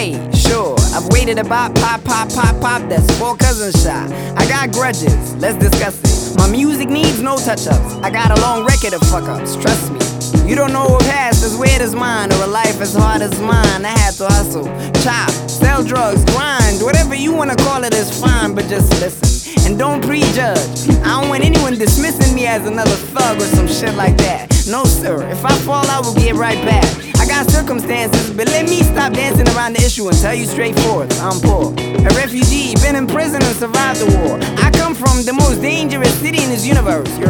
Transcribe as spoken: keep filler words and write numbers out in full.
Okay, sure, I've waited about pop, pop, pop, pop, that's four cousins shot. I got grudges, let's discuss it. My music needs no touch-ups. I got a long record of fuck-ups, trust me. You don't know a past as weird as mine, or a life as hard as mine. I had to hustle, chop, sell drugs, grind. Whatever you wanna call it is fine, but just listen and don't prejudge. I don't want anyone dismissing me as another thug or some shit like that. No sir, if I fall I will get right back. I got circumstances, but let me stop dancing around the issue and tell you straightforward, I'm poor. A refugee, been in prison and survived the war. I come from the most dangerous city in this universe.